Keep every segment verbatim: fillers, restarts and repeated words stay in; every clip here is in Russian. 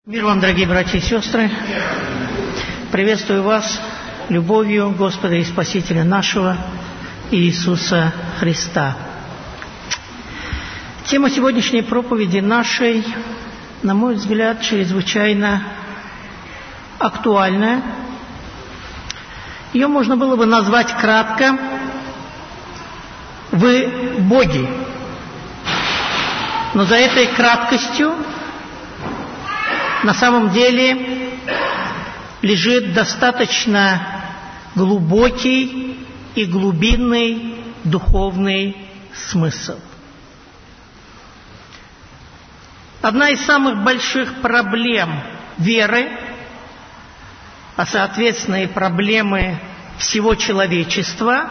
Мир вам, дорогие братья и сестры! Приветствую вас любовью Господа и Спасителя нашего Иисуса Христа. Тема сегодняшней проповеди нашей, на мой взгляд, чрезвычайно актуальная. Ее можно было бы назвать кратко «Вы боги». Но за этой краткостью на самом деле лежит достаточно глубокий и глубинный духовный смысл. Одна из самых больших проблем веры, а соответственно и проблемы всего человечества,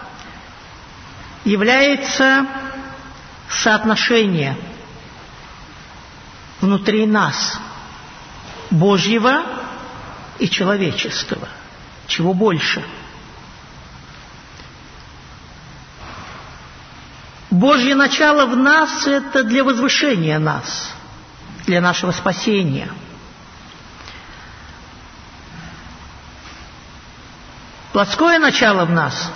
является соотношение внутри нас Божьего и человеческого. Чего больше? Божье начало в нас – это для возвышения нас, для нашего спасения. Плотское начало в нас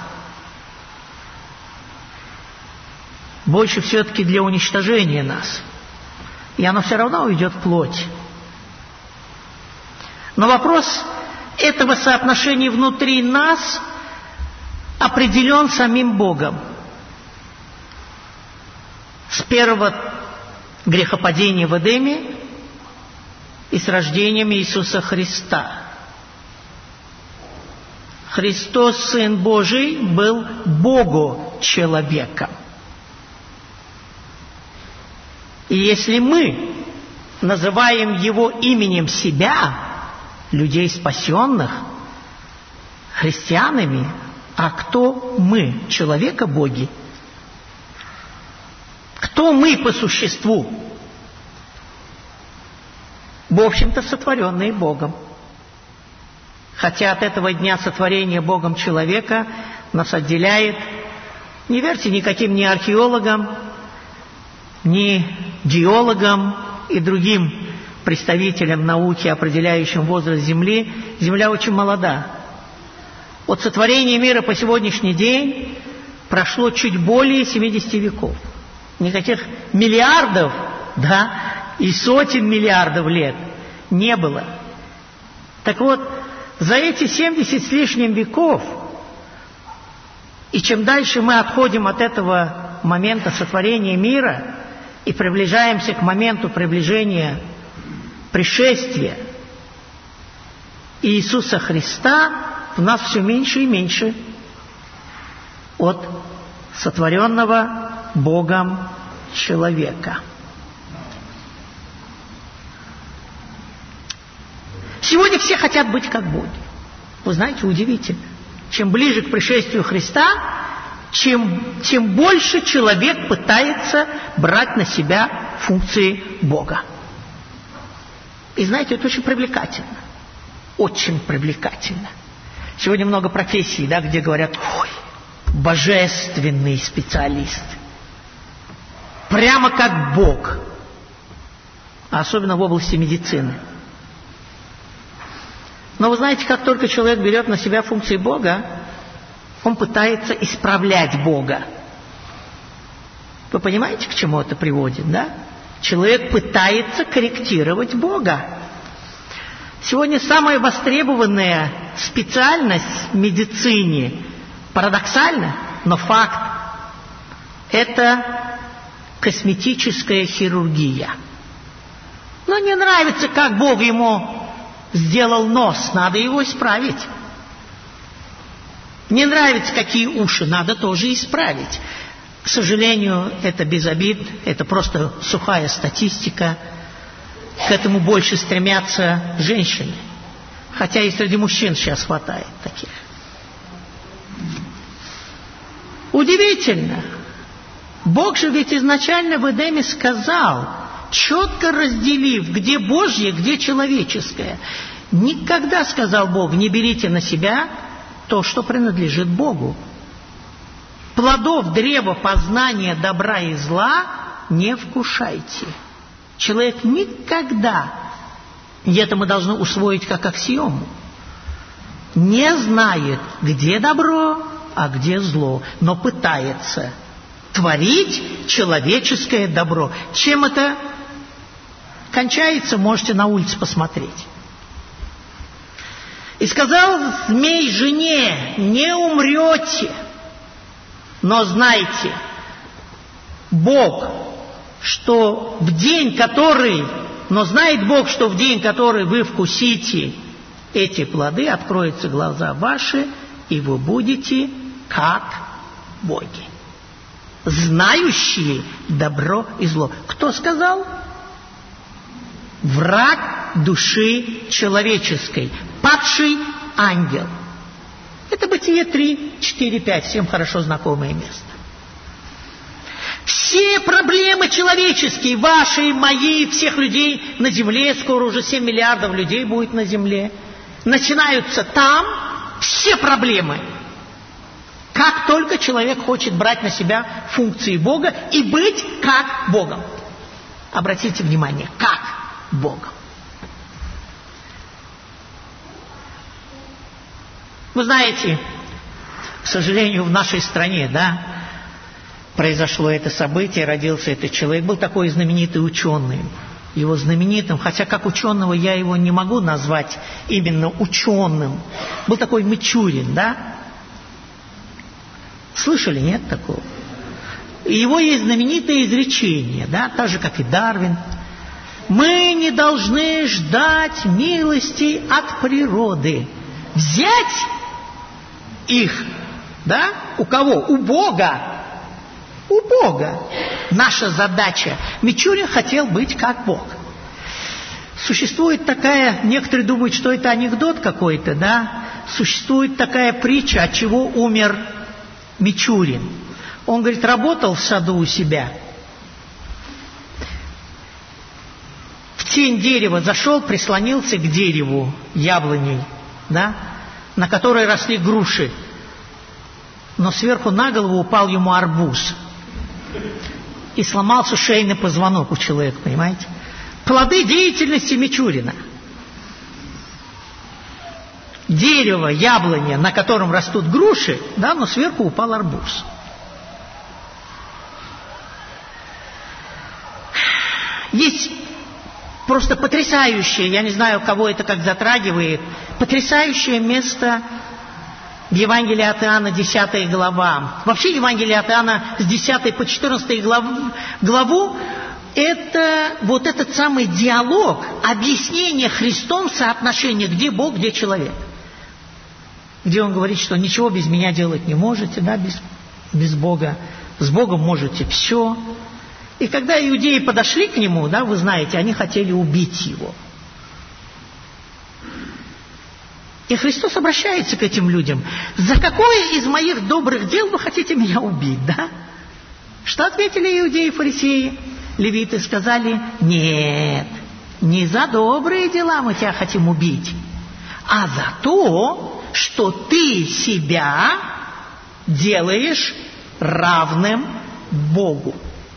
больше все-таки для уничтожения нас. И оно все равно уйдет в плоть. Но вопрос этого соотношения внутри нас определен самим Богом. С первого грехопадения в Эдеме и с рождением Иисуса Христа. Христос, Сын Божий, был Богу-человеком. И если мы называем Его именем себя, людей спасенных, христианами, а кто мы, человека-боги? Кто мы по существу? В общем-то, сотворенные Богом. Хотя от этого дня сотворения Богом человека нас отделяет, не верьте никаким ни археологам, ни геологам и другим представителям науки, определяющим возраст Земли. Земля очень молода. От сотворения мира по сегодняшний день прошло чуть более семидесяти веков. Никаких миллиардов, да, и сотен миллиардов лет не было. Так вот, за эти семьдесят с лишним веков, и чем дальше мы отходим от этого момента сотворения мира и приближаемся к моменту приближения пришествия Иисуса Христа, в нас все меньше и меньше от сотворенного Богом человека. Сегодня все хотят быть как боги. Вы знаете, удивительно. Чем ближе к пришествию Христа, чем, тем больше человек пытается брать на себя функции Бога. И знаете, это очень привлекательно. Очень привлекательно. Сегодня много профессий, да, где говорят: ой, божественный специалист. Прямо как Бог. А особенно в области медицины. Но вы знаете, как только человек берет на себя функции Бога, он пытается исправлять Бога. Вы понимаете, к чему это приводит, да? Человек пытается корректировать Бога. Сегодня самая востребованная специальность в медицине, парадоксально, но факт, это косметическая хирургия. Но не нравится, как Бог ему сделал нос, надо его исправить. Не нравится, какие уши, надо тоже исправить. К сожалению, это без обид, это просто сухая статистика. К этому больше стремятся женщины. Хотя и среди мужчин сейчас хватает таких. Удивительно. Бог же ведь изначально в Эдеме сказал, четко разделив, где Божье, где человеческое. Никогда, сказал Бог, не берите на себя то, что принадлежит Богу. Плодов древа познания добра и зла не вкушайте. Человек никогда И это мы должны усвоить как аксиому. Не знает, где добро, а где зло, но пытается творить человеческое добро. Чем это кончается, можете на улице посмотреть. И сказал змей жене: не умрете, но знайте, Бог, что в день, который, но знает Бог, что в день, который вы вкусите эти плоды, откроются глаза ваши, и вы будете как боги, знающие добро и зло. Кто сказал? Враг души человеческой, падший ангел. Это Бытие три, четыре, пять, всем хорошо знакомое место. Все проблемы человеческие, ваши, мои, всех людей на земле, скоро уже семь миллиардов людей будет на земле, начинаются там, все проблемы. Как только человек хочет брать на себя функции Бога и быть как Богом. Обратите внимание, как Богом. Вы знаете, к сожалению, в нашей стране, да, произошло это событие, родился этот человек. Был такой знаменитый ученый. Его знаменитым, хотя как ученого я его не могу назвать именно ученым. Был такой Мичурин, да? Слышали, нет такого? И его есть знаменитое изречение, да, так же, как и Дарвин. Мы не должны ждать милости от природы. Взять их, да, у кого? У Бога. У Бога. Наша задача. Мичурин хотел быть как Бог. Существует такая, некоторые думают, что это анекдот какой-то, да? Существует такая притча, от чего умер Мичурин. Он, говорит, работал в саду у себя. В тень дерева зашел, прислонился к дереву яблоней, да, на которой росли груши. Но сверху на голову упал ему арбуз. И сломался шейный позвонок у человека, понимаете? Плоды деятельности Мичурина. Дерево, яблоня, на котором растут груши, да, но сверху упал арбуз. Есть просто потрясающее, я не знаю, кого это как затрагивает, потрясающее место в Евангелии от Иоанна, десятая глава. Вообще Евангелие от Иоанна с десятой по четырнадцатую главу, главу это вот этот самый диалог, объяснение Христом соотношения, где Бог, где человек. Где он говорит, что ничего без меня делать не можете, да, без, без Бога. С Богом можете все. И когда иудеи подошли к нему, да, вы знаете, они хотели убить его. И Христос обращается к этим людям. За какое из моих добрых дел вы хотите меня убить, да? Что ответили иудеи и фарисеи? Левиты сказали: нет, не за добрые дела мы тебя хотим убить, а за то, что ты себя делаешь равным Богу.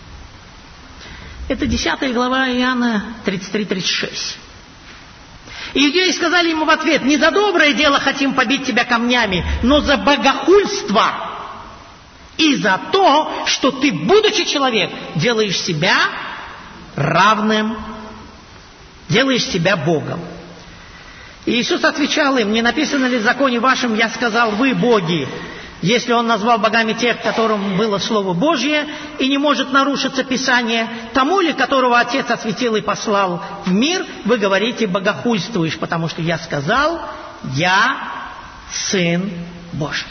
Это десятая глава Иоанна тридцать три тридцать шесть. Иудеи сказали ему в ответ: не за доброе дело хотим побить тебя камнями, но за богохульство и за то, что ты, будучи человек, делаешь себя равным, делаешь себя Богом. И Иисус отвечал им: не написано ли в законе вашем, я сказал, вы боги? Если он назвал богами тех, которым было Слово Божье, и не может нарушиться Писание, тому ли, которого Отец осветил и послал в мир, вы говорите: богохульствуешь, потому что я сказал, я Сын Божий.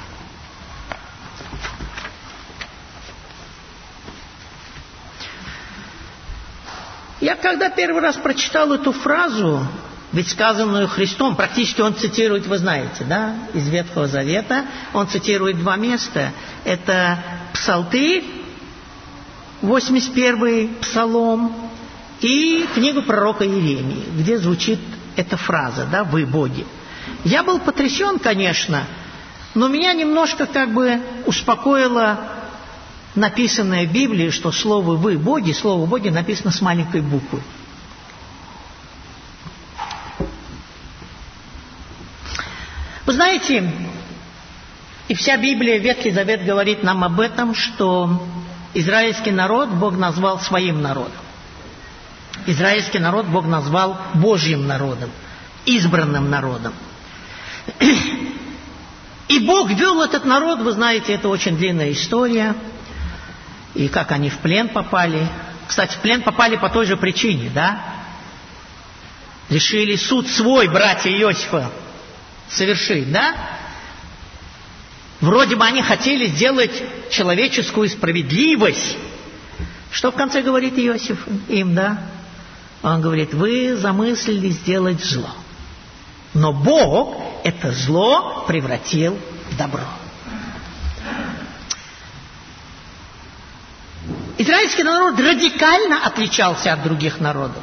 Я когда первый раз прочитал эту фразу, ведь сказанную Христом, практически он цитирует, вы знаете, да, из Ветхого Завета, он цитирует два места. Это Псалтырь, восемьдесят первый Псалом, и книгу пророка Иеремии, где звучит эта фраза, да, «Вы боги». Я был потрясен, конечно, но меня немножко как бы успокоило написанное в Библии, что слово «вы боги», слово «боги» написано с маленькой буквы. Вы знаете, и вся Библия, Ветхий Завет говорит нам об этом, что израильский народ Бог назвал своим народом. Израильский народ Бог назвал Божьим народом, избранным народом. И Бог вел этот народ, вы знаете, это очень длинная история, и как они в плен попали. Кстати, в плен попали по той же причине, да? Решили суд свой, братья Иосифа, совершить, да? Вроде бы они хотели сделать человеческую справедливость. Что в конце говорит Иосиф им, да? Он говорит: вы замыслили сделать зло, но Бог это зло превратил в добро. Израильский народ радикально отличался от других народов.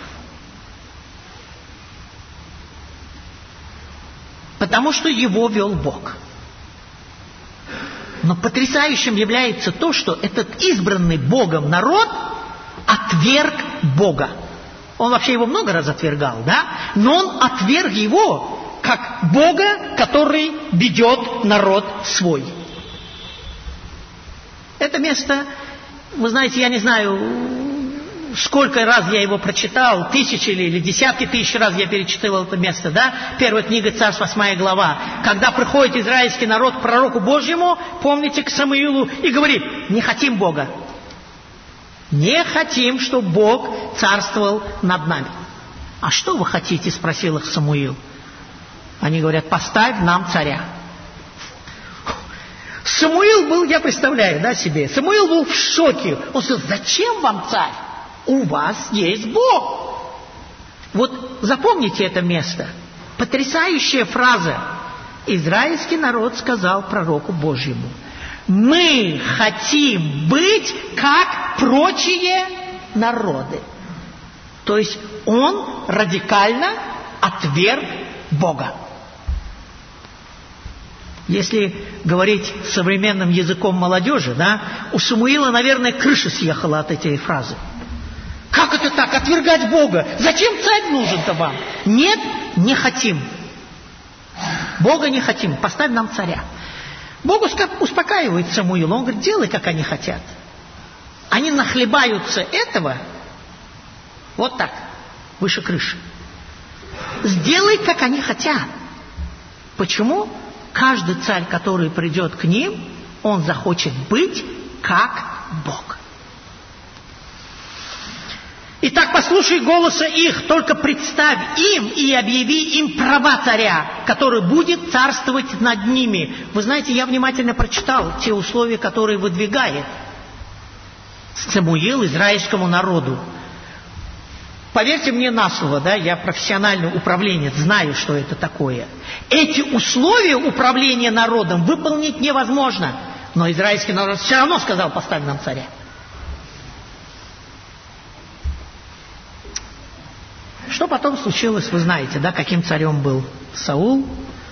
Потому что его вел Бог. Но потрясающим является то, что этот избранный Богом народ отверг Бога. Он вообще его много раз отвергал, да? Но он отверг его как Бога, который ведет народ свой. Это место, вы знаете, я не знаю, сколько раз я его прочитал, тысячи или десятки тысяч раз я перечитал это место, да? Первая книга Царств, восьмая глава. Когда приходит израильский народ к пророку Божьему, помните, к Самуилу, и говорит: не хотим Бога. Не хотим, чтобы Бог царствовал над нами. А что вы хотите? Спросил их Самуил. Они говорят: поставь нам царя. Самуил был, я представляю, да, себе, Самуил был в шоке. Он сказал: зачем вам царь? У вас есть Бог. Вот запомните это место. Потрясающая фраза. Израильский народ сказал пророку Божьему: мы хотим быть как прочие народы. То есть он радикально отверг Бога. Если говорить современным языком молодежи, да, у Самуила, наверное, крыша съехала от этой фразы. Как это так, отвергать Бога? Зачем царь нужен-то вам? Нет, не хотим. Бога не хотим, поставь нам царя. Бог успокаивает Самуила, он говорит: делай, как они хотят. Они нахлебаются этого вот так, выше крыши. Сделай, как они хотят. Почему? Каждый царь, который придет к ним, он захочет быть как Бог. Итак, послушай голоса их, только представь им и объяви им права царя, который будет царствовать над ними. Вы знаете, я внимательно прочитал те условия, которые выдвигает Самуил израильскому народу. Поверьте мне на слово, да, я профессиональный управленец, знаю, что это такое. Эти условия управления народом выполнить невозможно. Но израильский народ все равно сказал: поставь нам царя. Что потом случилось, вы знаете, да, каким царем был Саул,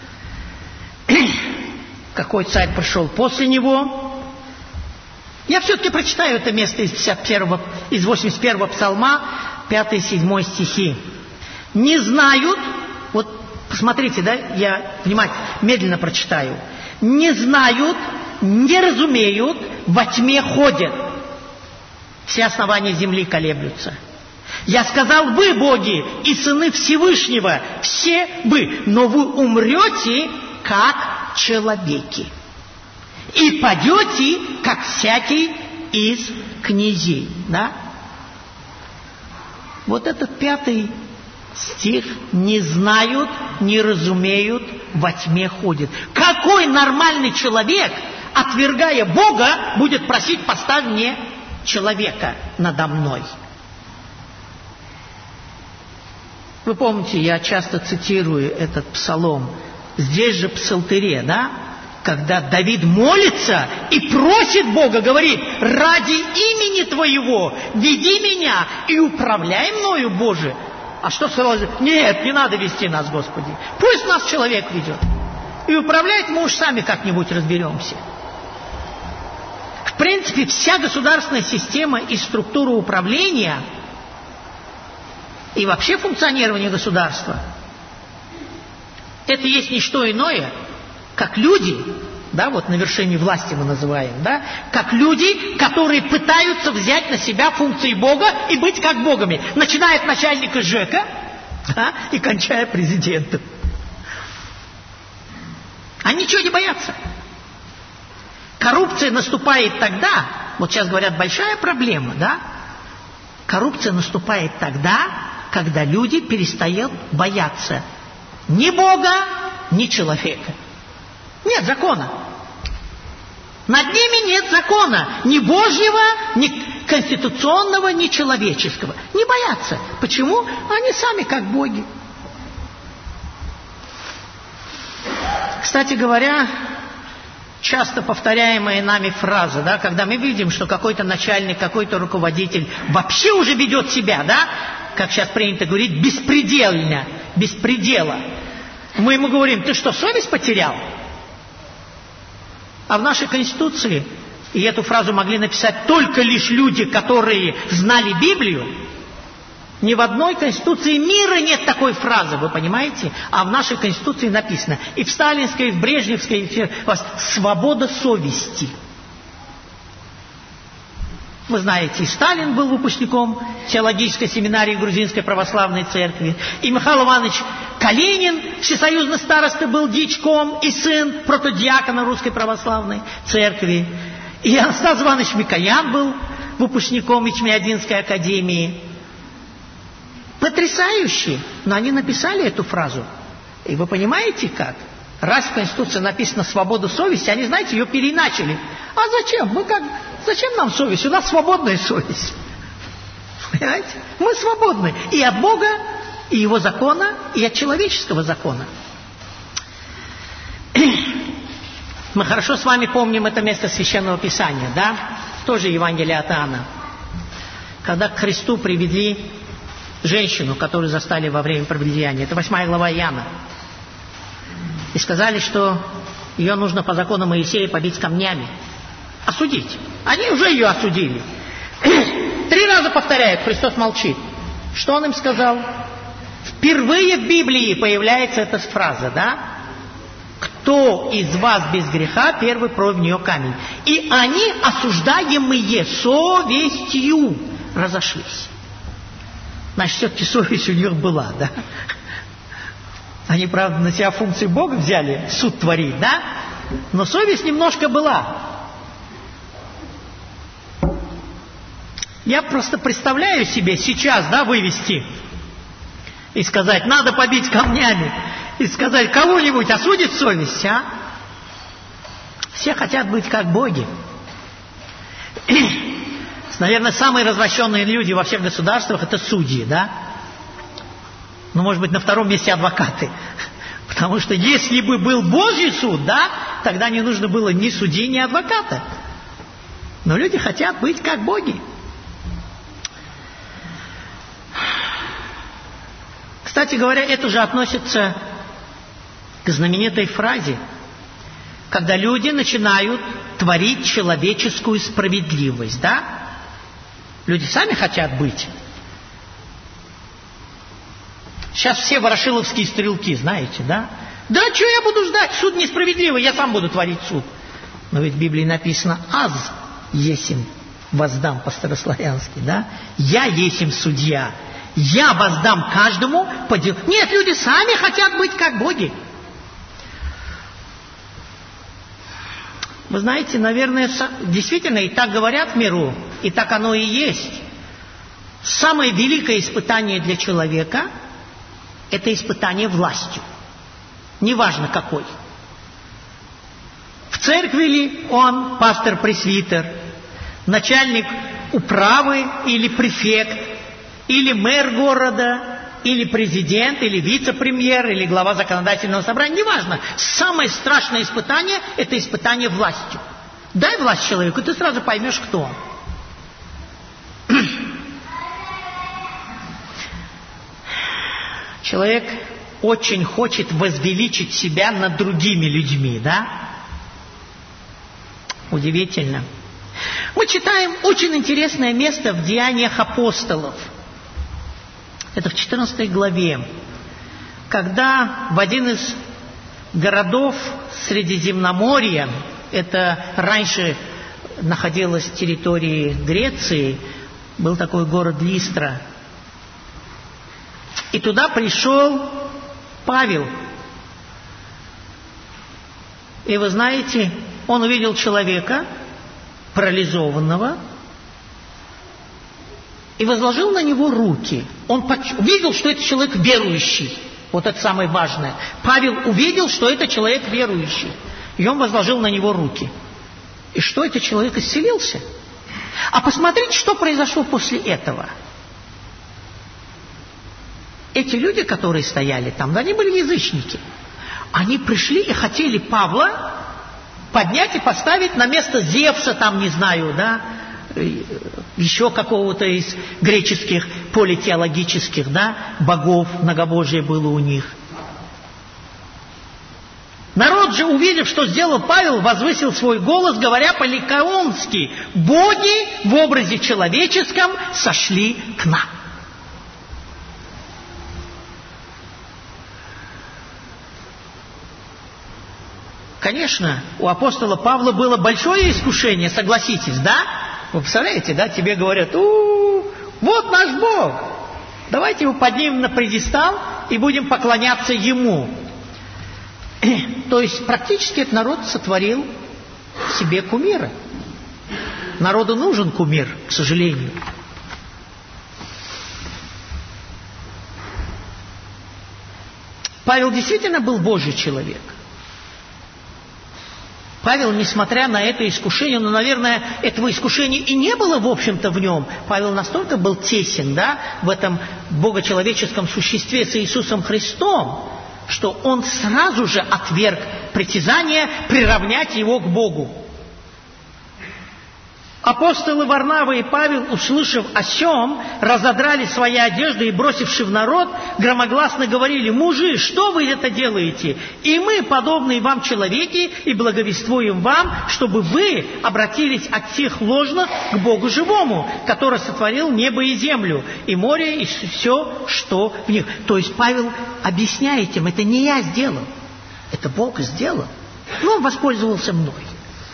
какой царь пришел после него. Я все-таки прочитаю это место из, пятьдесят первого, из восемьдесят первого псалма, пятый-седьмой стихи. Не знают, вот посмотрите, да, я внимательно, медленно прочитаю. Не знают, не разумеют, во тьме ходят. Все основания земли колеблются. Я сказал: вы, боги и сыны Всевышнего, все вы, но вы умрете, как человеки, и падете, как всякий из князей. Да? Вот этот пятый стих: не знают, не разумеют, во тьме ходят. Какой нормальный человек, отвергая Бога, будет просить: поставь мне человека надо мной? Вы помните, я часто цитирую этот псалом. Здесь же в псалтыре, да, когда Давид молится и просит Бога, говорит: ради имени Твоего веди меня и управляй мною, Боже. А что сказал? Нет, не надо вести нас, Господи. Пусть нас человек ведет. И управлять мы уж сами как-нибудь разберемся. В принципе, вся государственная система и структура управления и вообще функционирование государства — это есть не что иное, как люди, да, вот на вершине власти мы называем, да, как люди, которые пытаются взять на себя функции Бога и быть как Богами, начиная от начальника ЖЭКа, да, и кончая президентом. Они ничего не боятся. Коррупция наступает тогда, вот сейчас говорят, большая проблема, да? Коррупция наступает тогда, когда люди перестают бояться ни Бога, ни человека. Нет закона. Над ними нет закона. Ни Божьего, ни конституционного, ни человеческого. Не боятся. Почему? Они сами как боги. Кстати говоря, часто повторяемая нами фраза, да, когда мы видим, что какой-то начальник, какой-то руководитель вообще уже ведет себя, да, как сейчас принято говорить, беспредельно, без предела. Мы ему говорим: ты что, совесть потерял? А в нашей Конституции, и эту фразу могли написать только лишь люди, которые знали Библию, ни в одной Конституции мира нет такой фразы, вы понимаете? А в нашей Конституции написано, и в сталинской, и в брежневской, и в... свобода совести. Вы знаете, и Сталин был выпускником теологической семинарии Грузинской православной церкви, и Михаил Иванович Калинин, всесоюзный староста, был дьячком и сын протодиакона Русской православной церкви, и Анастас Иванович Микоян был выпускником Ичмиадинской академии. Потрясающе! Но они написали эту фразу. И вы понимаете как? Раз в Конституции написано «свобода совести», они, знаете, ее переиначили. А зачем? Мы как... Зачем нам совесть? У нас свободная совесть. Понимаете? Мы свободны и от Бога, и Его закона, и от человеческого закона. Мы хорошо с вами помним это место Священного Писания, да? Тоже Евангелие от Иоанна. Когда к Христу привели женщину, которую застали во время прелюбодеяния. Это восьмая глава Иоанна. И сказали, что ее нужно по закону Моисея побить камнями. Осудить. Они уже ее осудили. Три раза повторяют, Христос молчит. Что Он им сказал? Впервые в Библии появляется эта фраза, да? Кто из вас без греха, первый проль в нее камень. И они, осуждаемые совестью, разошлись. Значит, все-таки совесть у них была, да? Они, правда, на себя функции Бога взяли, суд творить, да? Но совесть немножко была. Я просто представляю себе сейчас, да, вывести и сказать, надо побить камнями, и сказать, кого-нибудь осудит совесть, а? Все хотят быть как боги. Наверное, самые развращенные люди во всех государствах — это судьи, да? Ну, может быть, на втором месте адвокаты. Потому что если бы был Божий суд, да, тогда не нужно было ни судьи, ни адвоката. Но люди хотят быть как боги. Кстати говоря, это же относится к знаменитой фразе, когда люди начинают творить человеческую справедливость, да? Люди сами хотят быть. Сейчас все ворошиловские стрелки, знаете, да? Да, что я буду ждать? Суд несправедливый, я сам буду творить суд. Но ведь в Библии написано «аз есим воздам» по-старославянски, да? Я есим судья. Я воздам каждому по делу. Нет, люди сами хотят быть как боги. Вы знаете, наверное, действительно и так говорят в миру, и так оно и есть. Самое великое испытание для человека – это испытание властью. Неважно какой. В церкви ли он, пастор-пресвитер, начальник управы или префект, или мэр города, или президент, или вице-премьер, или глава законодательного собрания, неважно. Самое страшное испытание – это испытание властью. Дай власть человеку, и ты сразу поймешь, кто он. Человек очень хочет возвеличить себя над другими людьми, да? Удивительно. Мы читаем очень интересное место в Деяниях апостолов. Это в четырнадцатой главе, когда в один из городов Средиземноморья, это раньше находилась в территории Греции, был такой город Листра. И туда пришел Павел. И вы знаете, он увидел человека, парализованного, и возложил на него руки. Он увидел, что это человек верующий. Вот это самое важное. Павел увидел, что это человек верующий. И он возложил на него руки. И что, этот человек исцелился? А посмотрите, что произошло после этого. Эти люди, которые стояли там, они были язычники. Они пришли и хотели Павла поднять и поставить на место Зевса, там, не знаю, да, еще какого-то из греческих политеологических, да, богов, многобожие было у них. Народ же, увидев, что сделал Павел, возвысил свой голос, говоря по-ликаонски: «Боги в образе человеческом сошли к нам». Конечно, у апостола Павла было большое искушение, согласитесь, да? Вы представляете, да? Тебе говорят: у-у-у, вот наш Бог, давайте его поднимем на пьедестал и будем поклоняться ему. То есть практически этот народ сотворил себе кумира. Народу нужен кумир, к сожалению. Павел действительно был Божий человек. Павел, несмотря на это искушение, но, наверное, этого искушения и не было, в общем-то, в нем. Павел настолько был тесен, да, в этом богочеловеческом существе с Иисусом Христом, что он сразу же отверг притязание приравнять его к Богу. Апостолы Варнава и Павел, услышав о сем, разодрали свои одежды и, бросивши в народ, громогласно говорили: «Мужи, что вы это делаете? И мы, подобные вам человеки, и благовествуем вам, чтобы вы обратились от всех ложных к Богу живому, который сотворил небо и землю, и море, и все, что в них». То есть Павел объясняет им: это не я сделал, это Бог сделал, но он воспользовался мной.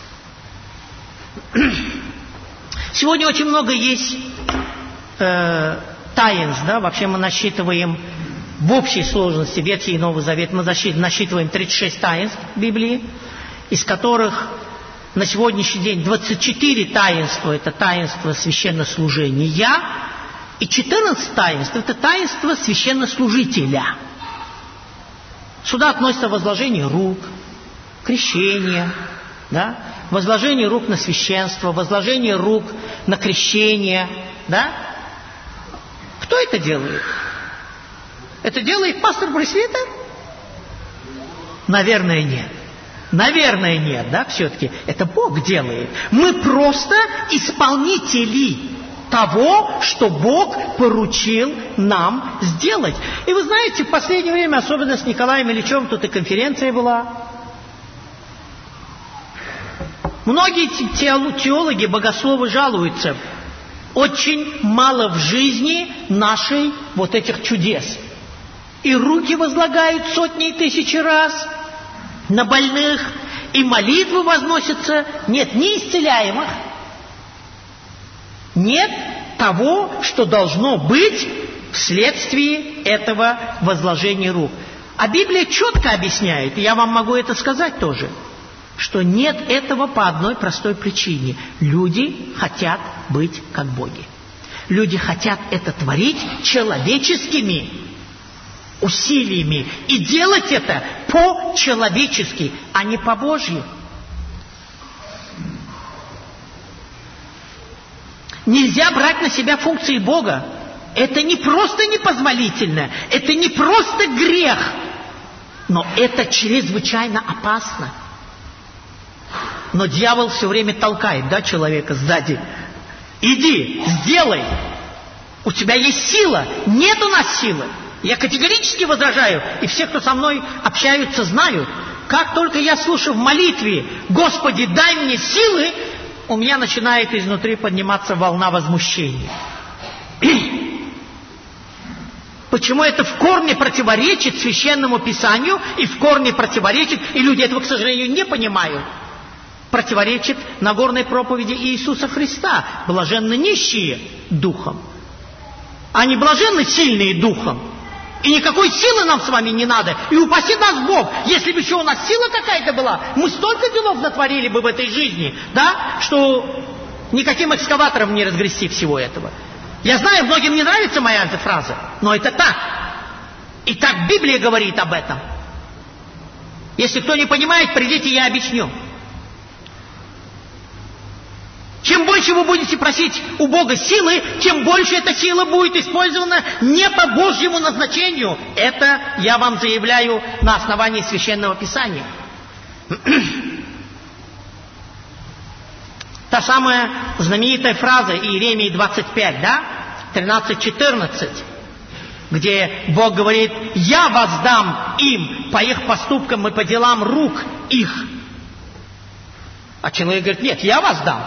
Сегодня очень много есть э, таинств, да, вообще мы насчитываем в общей сложности Ветхий и Новый Завет, мы насчитываем тридцать шесть таинств в Библии, из которых на сегодняшний день двадцать четыре таинства – это таинство священнослужения, и четырнадцать таинств – это таинство священнослужителя. Сюда относится возложение рук, крещение, да? Возложение рук на священство, возложение рук на крещение, да? Кто это делает? Это делает пастор-пресвитер? Наверное, нет. Наверное, нет, да, все-таки. Это Бог делает. Мы просто исполнители того, что Бог поручил нам сделать. И вы знаете, в последнее время, особенно с Николаем Ильичем, тут и конференция была. Многие теологи, богословы жалуются: очень мало в жизни нашей вот этих чудес. И руки возлагают сотни и тысячи раз на больных, и молитвы возносятся. Нет ни исцеляемых, нет того, что должно быть вследствие этого возложения рук. А Библия четко объясняет, и я вам могу это сказать тоже, что нет этого по одной простой причине. Люди хотят быть как боги. Люди хотят это творить человеческими усилиями. И делать это по-человечески, а не по-божьи. Нельзя брать на себя функции Бога. Это не просто непозволительно, это не просто грех, но это чрезвычайно опасно. Но дьявол все время толкает, да, человека сзади. Иди, сделай. У тебя есть сила. Нет у нас силы. Я категорически возражаю. И все, кто со мной общаются, знают. Как только я слышу в молитве: «Господи, дай мне силы», у меня начинает изнутри подниматься волна возмущения. Почему это в корне противоречит Священному Писанию и в корне противоречит, и люди этого, к сожалению, не понимают, противоречит Нагорной проповеди Иисуса Христа. Блаженны нищие духом, а не блаженны сильные духом. И никакой силы нам с вами не надо. И упаси нас Бог. Если бы еще у нас сила какая-то была, мы столько делов натворили бы в этой жизни, да, что никаким экскаватором не разгрести всего этого. Я знаю, многим не нравится моя эта фраза, но это так. И так Библия говорит об этом. Если кто не понимает, придите, я объясню. Чем больше вы будете просить у Бога силы, тем больше эта сила будет использована не по Божьему назначению. Это я вам заявляю на основании Священного Писания. Та самая знаменитая фраза Иеремии двадцать пять, да? тринадцать четырнадцать, где Бог говорит: «Я воздам им по их поступкам и по делам рук их». А человек говорит: «Нет, я воздам.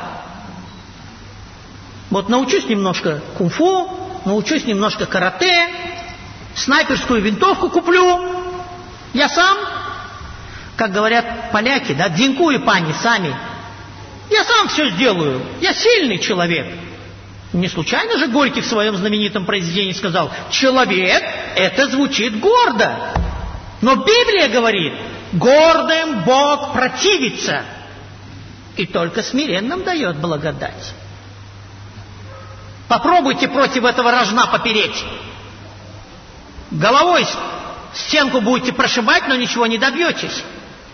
Вот научусь немножко кунг-фу, научусь немножко карате, снайперскую винтовку куплю. Я сам, как говорят поляки, да, дзинкуй пани сами. Я сам все сделаю. Я сильный человек». Не случайно же Горький в своем знаменитом произведении сказал: «Человек, это звучит гордо». Но Библия говорит: «Гордым Бог противится, и только смиренным дает благодать». Попробуйте против этого рожна попереть. Головой стенку будете прошибать, но ничего не добьетесь.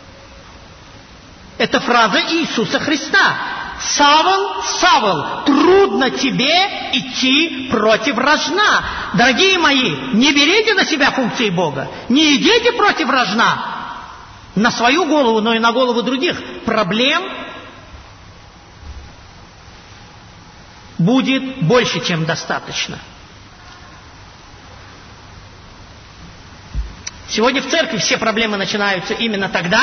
Это фраза Иисуса Христа. «Савл, Савл, трудно тебе идти против рожна». Дорогие мои, не берите на себя функции Бога. Не идите против рожна. На свою голову, но и на голову других. Проблем будет больше, чем достаточно. Сегодня в церкви все проблемы начинаются именно тогда,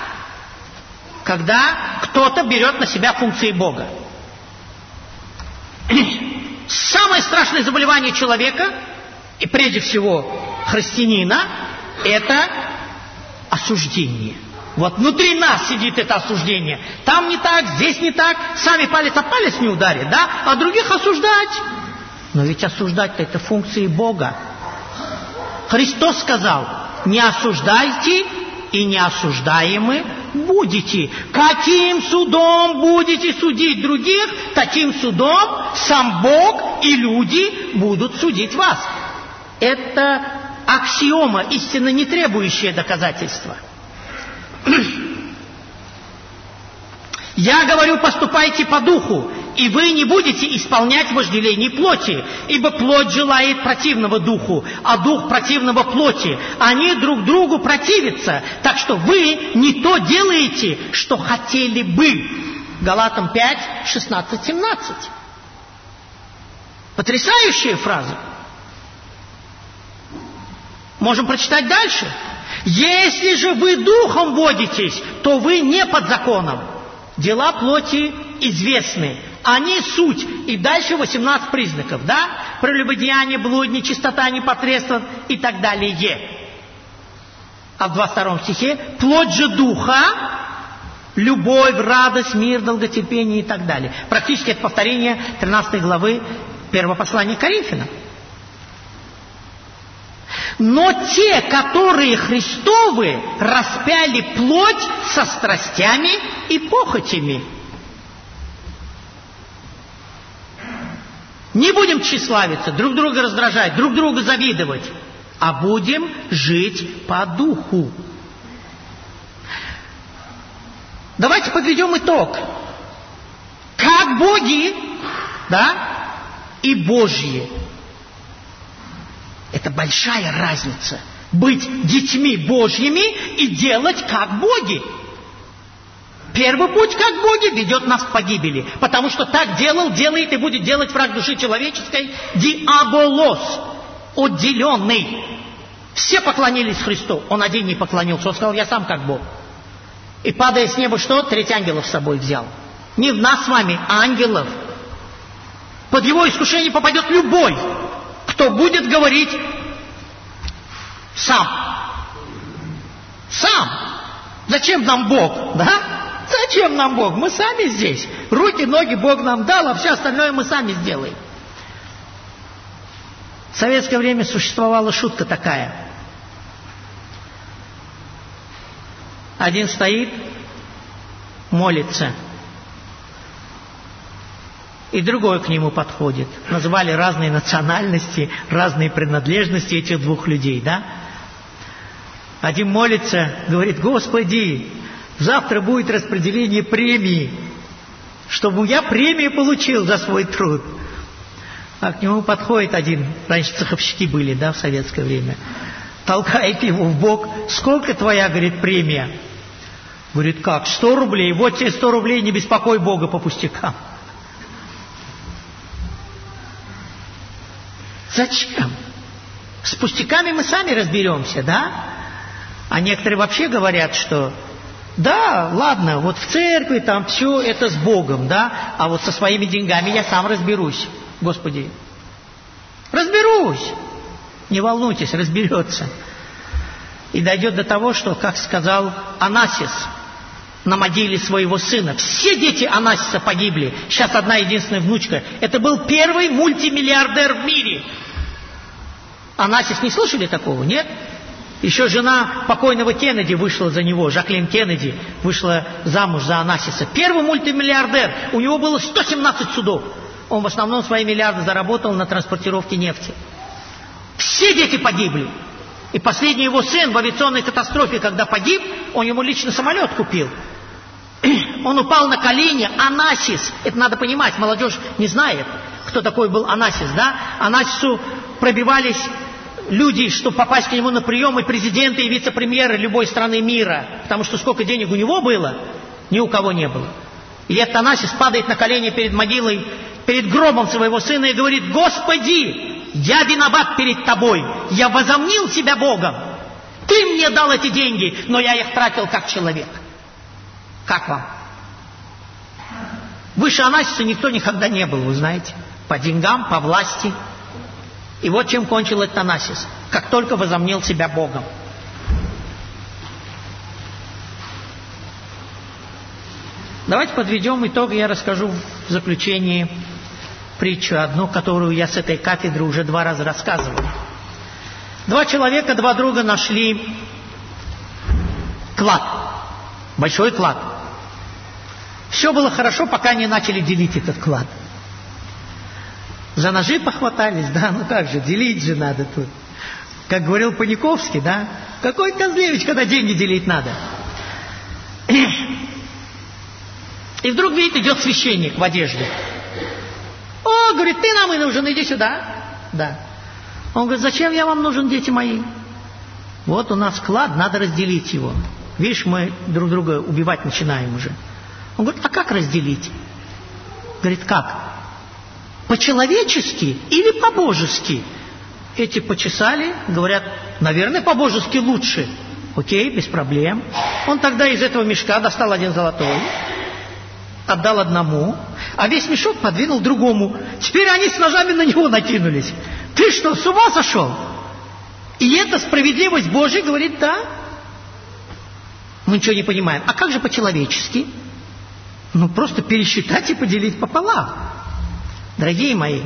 когда кто-то берет на себя функции Бога. Самое страшное заболевание человека, и прежде всего христианина, это осуждение. Вот внутри нас сидит это осуждение. Там не так, здесь не так. Сами палец о палец не ударят, да? А других осуждать. Но ведь осуждать-то это функции Бога. Христос сказал: «Не осуждайте, и не осуждаемы будете». Каким судом будете судить других, таким судом сам Бог и люди будут судить вас. Это аксиома, истинно не требующая доказательства. Я говорю: поступайте по духу, и вы не будете исполнять вожделений плоти, ибо плоть желает противного духу, а дух противного плоти. Они друг другу противятся, так что вы не то делаете, что хотели бы. Галатам пять, шестнадцать, семнадцать. Потрясающая фраза. Можем прочитать дальше. «Если же вы духом водитесь, то вы не под законом. Дела плоти известны. Они суть». И дальше восемнадцать признаков, да? Прелюбодеяние, блуд, нечистота, непотребство и так далее. А в двадцать втором стихе: «Плоть же духа, любовь, радость, мир, долготерпение» и так далее. Практически это повторение тринадцатой главы первого послания к Коринфянам. «Но те, которые Христовы, распяли плоть со страстями и похотями». Не будем тщеславиться, друг друга раздражать, друг друга завидовать, а будем жить по духу. Давайте подведем итог. Как боги, да, и Божьи. Это большая разница. Быть детьми Божьими и делать как боги. Первый путь, как боги, ведет нас к погибели. Потому что так делал, делает и будет делать враг души человеческой диаболос, отделенный. Все поклонились Христу, он один не поклонился. Он сказал: «Я сам как Бог». И падая с неба, что? Треть ангелов с собой взял. Не в нас с вами, а ангелов. Под его искушение попадет любой, кто будет говорить Сам. Сам. Зачем нам Бог, да? Зачем нам Бог? Мы сами здесь. Руки, ноги Бог нам дал, а все остальное мы сами сделаем. В советское время существовала шутка такая. Один стоит, молится, и другой к нему подходит. Называли разные национальности, разные принадлежности этих двух людей, да? Один молится, говорит: Господи, завтра будет распределение премии, чтобы я премию получил за свой труд. А к нему подходит один, раньше цеховщики были, да, в советское время, толкает его в бок: сколько твоя, говорит, премия? Говорит: как, сто рублей? Вот тебе сто рублей, не беспокой Бога по пустякам. Зачем? С пустяками мы сами разберемся, да? А некоторые вообще говорят, что да, ладно, вот в церкви там все это с Богом, да, а вот со своими деньгами я сам разберусь. Господи, разберусь. Не волнуйтесь, разберется. И дойдет до того, что, как сказал Анасис на могиле своего сына, все дети Анасиса погибли, сейчас одна единственная внучка. Это был первый мультимиллиардер в мире. Анасис, не слышали такого, нет? Еще жена покойного Кеннеди вышла за него, Жаклин Кеннеди вышла замуж за Анасиса. Первый мультимиллиардер, у него было сто семнадцать судов. Он в основном свои миллиарды заработал на транспортировке нефти. Все дети погибли. И последний его сын в авиационной катастрофе, когда погиб, он ему лично самолет купил. Он упал на колени. Анасис, это надо понимать, молодежь не знает, кто такой был Анасис, да? Анасису пробивались люди, чтобы попасть к нему на прием, и президенты, и вице-премьеры любой страны мира. Потому что сколько денег у него было, ни у кого не было. И этот Анасис падает на колени перед могилой, перед гробом своего сына и говорит: Господи, я виноват перед Тобой, я возомнил себя Богом. Ты мне дал эти деньги, но я их тратил как человек. Как вам? Выше Анасиса никто никогда не был, вы знаете. По деньгам, по власти. И вот чем кончил этот Анасис. Как только возомнил себя Богом. Давайте подведем итог, я расскажу в заключении притчу одну, которую я с этой кафедры уже два раза рассказывал. Два человека, два друга нашли клад. Большой клад. Все было хорошо, пока не начали делить этот клад. За ножи похватались, да, ну как же, делить же надо тут. Как говорил Паниковский, да, какой Козлевич, когда деньги делить надо. И вдруг, видит, идет священник в одежде. О, говорит, ты нам и нужен, иди сюда. Да. Он говорит: зачем я вам нужен, дети мои? Вот у нас клад, надо разделить его. Видишь, мы друг друга убивать начинаем уже. Он говорит: а как разделить? Говорит: как? По-человечески или по-божески? Эти почесали, говорят: наверное, по-божески лучше. Окей, без проблем. Он тогда из этого мешка достал один золотой, отдал одному, а весь мешок подвинул другому. Теперь они с ножами на него накинулись. Ты что, с ума сошел? И это справедливость Божья? Говорит: да. Мы ничего не понимаем. А как же по-человечески? Ну, просто пересчитать и поделить пополам. Дорогие мои,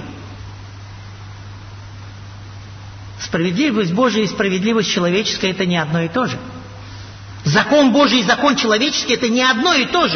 справедливость Божия и справедливость человеческая — это не одно и то же. Закон Божий и закон человеческий — это не одно и то же.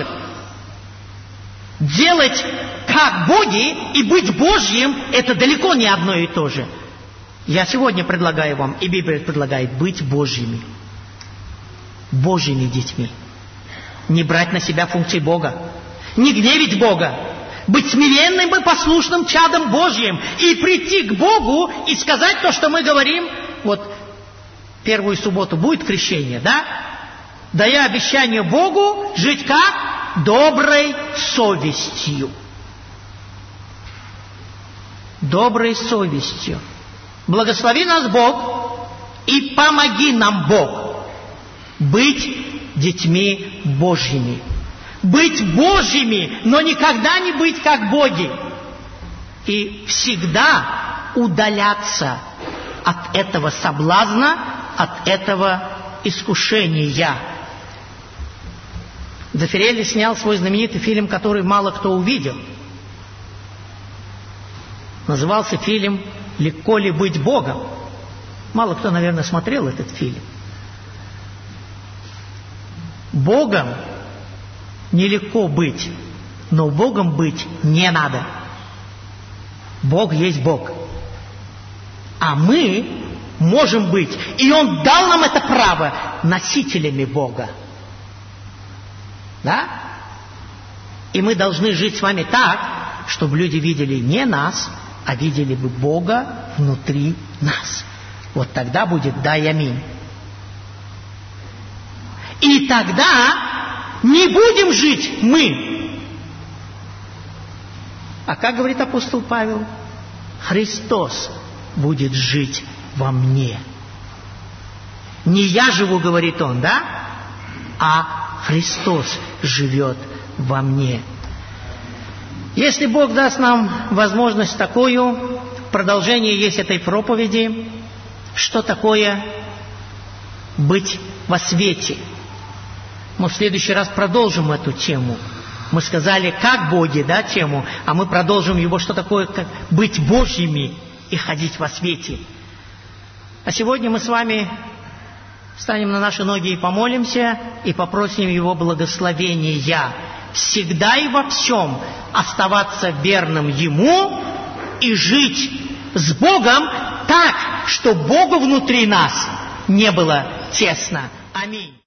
Делать как боги и быть Божьим — это далеко не одно и то же. Я сегодня предлагаю вам, и Библия предлагает, быть Божьими. Божьими детьми. Не брать на себя функции Бога. Не гневить Бога. Быть смиренным и послушным чадом Божьим. И прийти к Богу и сказать то, что мы говорим. Вот первую субботу будет крещение, да? Дая обещание Богу жить как? Доброй совестью. Доброй совестью. Благослови нас Бог и помоги нам Бог быть детьми Божьими. Быть Божьими, но никогда не быть как боги. И всегда удаляться от этого соблазна от этого искушения. Дзефирелли снял свой знаменитый фильм, который мало кто увидел. Назывался фильм «Легко ли быть Богом?». Мало кто, наверное, смотрел этот фильм. Богом нелегко быть, но Богом быть не надо. Бог есть Бог. А мы можем быть, и Он дал нам это право, носителями Бога. Да? И мы должны жить с вами так, чтобы люди видели не нас, а видели бы Бога внутри нас. Вот тогда будет «да» и «аминь». И тогда не будем жить мы. А как говорит апостол Павел? Христос будет жить во мне. Не я живу, говорит он, да? А Христос живет во мне. Если Бог даст нам возможность такую, в продолжении есть этой проповеди, что такое быть во свете. Мы в следующий раз продолжим эту тему. Мы сказали, как боги, да, тему, а мы продолжим его, что такое как быть Божьими и ходить во свете. А сегодня мы с вами встанем на наши ноги и помолимся, и попросим Его благословения всегда и во всем оставаться верным Ему и жить с Богом так, что Богу внутри нас не было тесно. Аминь.